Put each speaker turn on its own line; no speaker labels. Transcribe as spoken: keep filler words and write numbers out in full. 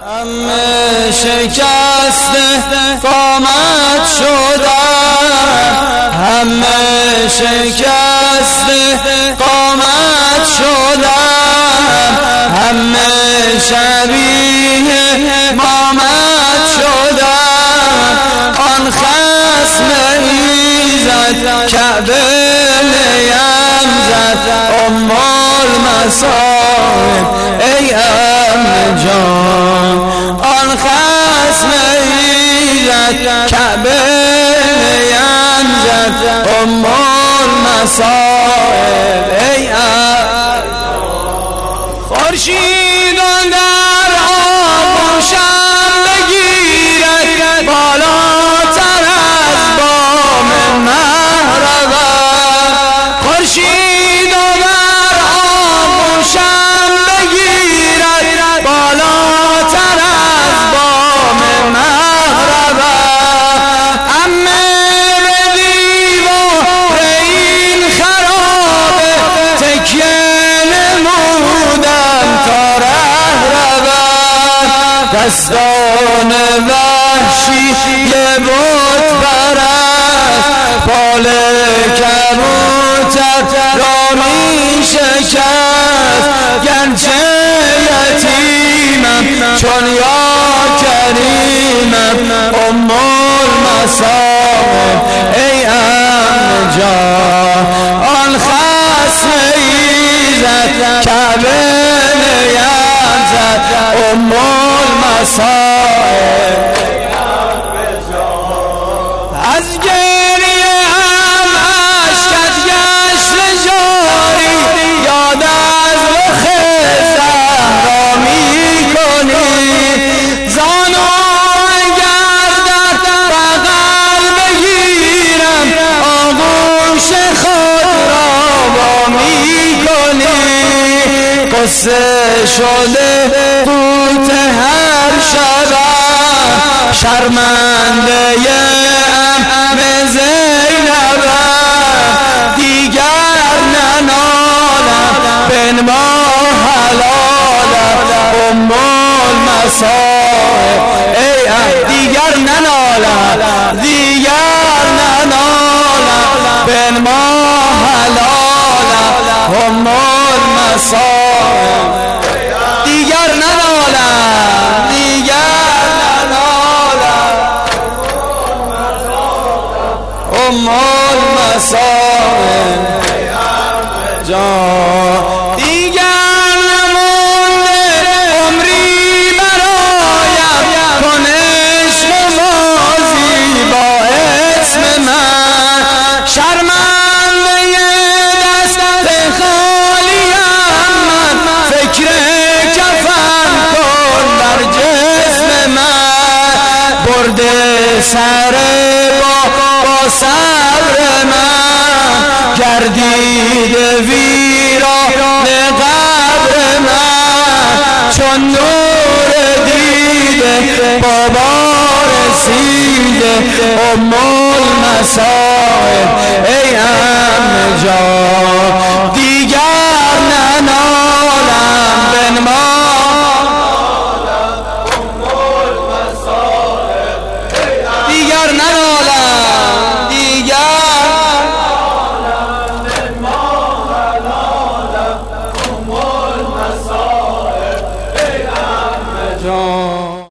همه شکسته قامت شدم، همه شکسته قامت شدم، همه شبیه مامت شدم. آن خصم ایزد کعبه نیم زد، ام المصائب ای عم جان. آن خصم ایزد کعبه نیم زد، ام المصائب ای عم جان. خورشید در آغوشم بگیرد، بالاتر از بام مهربا. خورشید در آغوشم بگیرد، بالاتر از بام مهربا. عمه به دیوار این خرابه تکیه نمودم تا ره رود. دستان وحشی یه بت پرست، پال کبوتر را می شکست. گرچه یتیمم چون یا کریمم، ام المصائب ای عم جان. آن خصم ایزد کعبه نیم زد، ام المصائب. از گریه هم اشکت گشت جاری، یاد از رخ زهرا می کنی. زانو اگر در بغل بگیرم، آغوش خود را وا می کنی. قصه شده قوت هر شبم، شرمنده ام زینبم. دیگر ننالم بنما حلالم، ام المصائب ای عم. دیگر ننالم، دیگر ننالم بنما حلالم، ام المصائب. دیگر ننالم، دیگر ننالم، ام المصائب جان. دیگر نمونده عمری برایم، کن عشق بازی با اسم من. شرمنده دست خالیم من، فکر کفن کن بر جسم من. برده سر با صبر من، گردیده ویران قبر من. چون نور دیده بابا رسیده، ام المصائب ای عم جان. دیگر ننالم بنما دیگر ننالم، دیگر ام المصائب ای عم جان.